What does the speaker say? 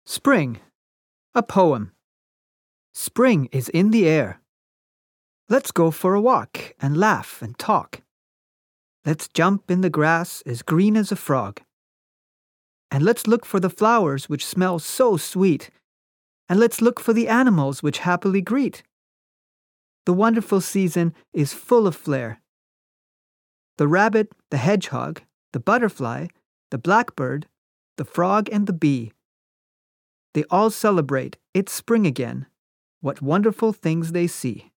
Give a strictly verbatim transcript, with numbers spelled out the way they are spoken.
Spring, a poem. Spring is in the air. Let's go for a walk and laugh and talk. Let's jump in the grass as green as a frog. And let's look for the flowers which smell so sweet. And let's look for the animals which happily greet. The wonderful season is full of flair. The rabbit, the hedgehog, the butterfly, the blackbird, the frog and the bee. They all celebrate it's spring again. What wonderful things they see.